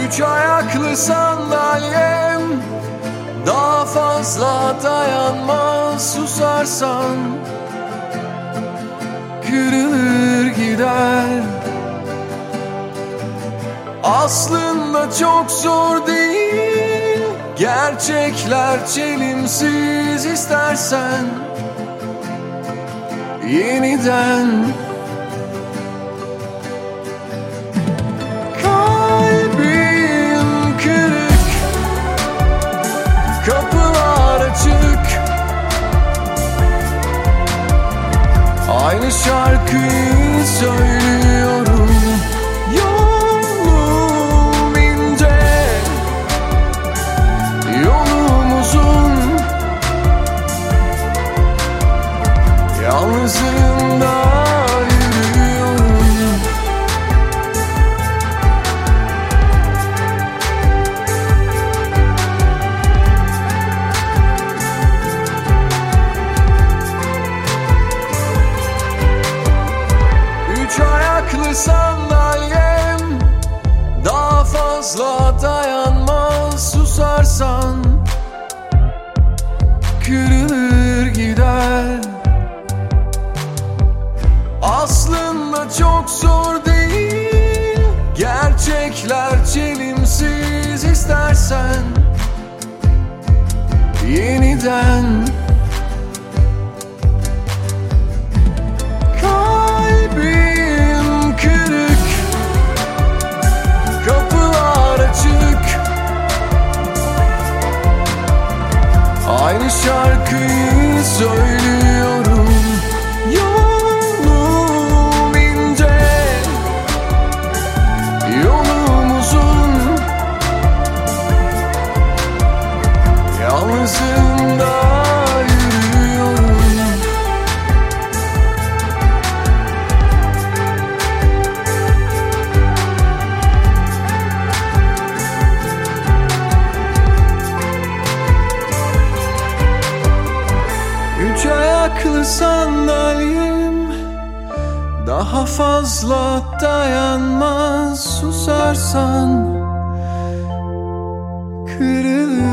Üç ayaklı sandalyem daha fazla dayanmaz. Susarsan kırılır gider. Aslında çok zor değil, gerçekler çelimsiz. İstersen yeniden kalbim kırık, kapılar açık. Aynı şarkıyı söylüyorum. Yolum ince, yolum uzun. Yalnızlığımda yürüyorum. Üç ayaklı sandalyem daha fazla dayanmaz. Susarsan kırılır gider. Aslında çok zor değil, gerçekler çelimsiz. İstersen yeniden kalbim kırık, kapılar açık. Aynı şarkıyı söylüyorum. Yolum ince, yolum uzun. Yalnızlığımda yürüyorum. Üç ayaklı sandalyem daha fazla dayanmaz. Susarsan kırılır